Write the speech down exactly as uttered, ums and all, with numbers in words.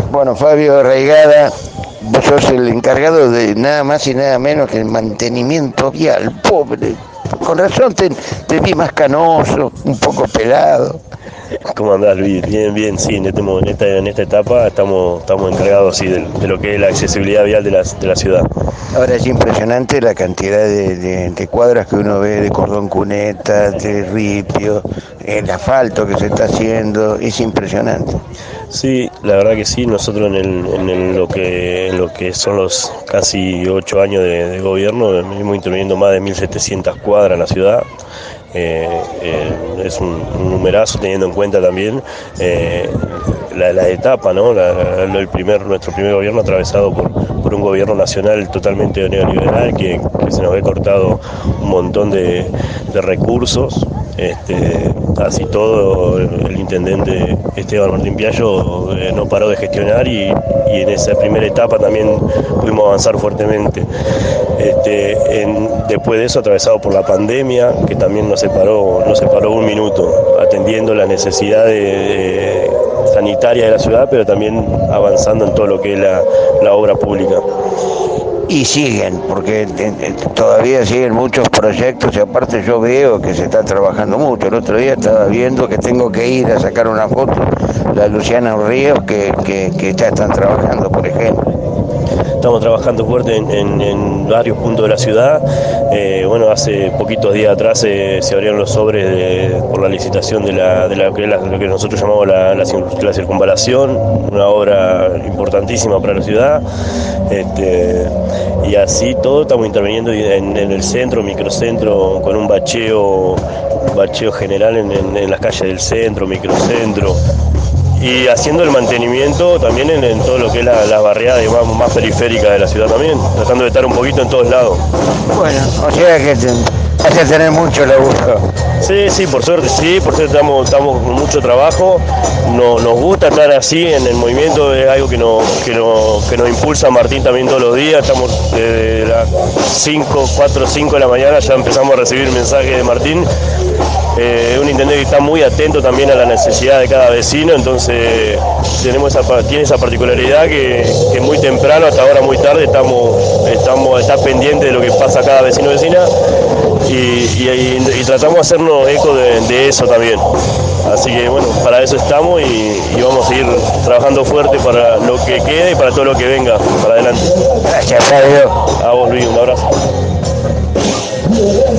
Bueno, Fabio Reigada, vos sos el encargado de nada más y nada menos que el mantenimiento vial, pobre. Con razón te, te vi más canoso, un poco pelado. ¿Cómo andás, Luis? Bien, bien, sí, en, este, en, esta, en esta etapa estamos, estamos encargados sí, de, de lo que es la accesibilidad vial de la, de la ciudad. Ahora es impresionante la cantidad de, de, de cuadras que uno ve de cordón cuneta, de ripio, el asfalto que se está haciendo, es impresionante. Sí, la verdad que sí, nosotros en, el, en, el, lo, que, en lo que son los casi ocho años de, de gobierno, venimos interviniendo más de mil setecientas cuadras en la ciudad. Eh, eh, es un, un numerazo teniendo en cuenta también eh, la, la etapa, ¿no? La, la, el primer, nuestro primer gobierno atravesado por, por un gobierno nacional totalmente neoliberal que, que se nos ve cortado un montón de, de recursos. Este, así todo, el intendente Esteban Martín Piallo eh, no paró de gestionar y, y en esa primera etapa también pudimos avanzar fuertemente. Este, en, después de eso, atravesado por la pandemia, que también nos separó, nos separó un minuto, atendiendo las necesidades de, de, sanitarias de la ciudad, pero también avanzando en todo lo que es la, la obra pública. Y siguen, porque todavía siguen muchos proyectos y aparte yo veo que se está trabajando mucho. El otro día estaba viendo que tengo que ir a sacar una foto, la Luciana Ríos, que, que, que ya están trabajando, por ejemplo. Estamos trabajando fuerte en, en, en varios puntos de la ciudad. Eh, bueno, hace poquitos días atrás eh, se abrieron los sobres de, por la licitación de, la, de, la, de la, lo que nosotros llamamos la, la, la circunvalación, una obra importantísima para la ciudad. Este, y así todo estamos interviniendo en, en el centro, microcentro, con un bacheo, bacheo general en, en, en las calles del centro, microcentro. Y haciendo el mantenimiento también en, en todo lo que es la, la barriada digamos, más periférica de la ciudad también, tratando de estar un poquito en todos lados. Bueno, o sea que te, hay que tener mucho laburo. Sí, sí, por suerte sí, por suerte estamos, estamos con mucho trabajo, no, nos gusta estar así en el movimiento, es algo que nos, que, nos, que nos impulsa Martín también todos los días, estamos desde las cinco, cuatro, cinco de la mañana, ya empezamos a recibir mensajes de Martín. Eh, un intendente que está muy atento también a la necesidad de cada vecino, entonces tenemos esa, tiene esa particularidad que, que muy temprano, hasta ahora muy tarde, estamos, estamos está pendiente de lo que pasa a cada vecino o vecina y, y, y, y tratamos de hacernos eco de, de eso también. Así que bueno, para eso estamos y, y vamos a seguir trabajando fuerte para lo que quede y para todo lo que venga para adelante. Gracias, Fabio. A vos, Luis, un abrazo.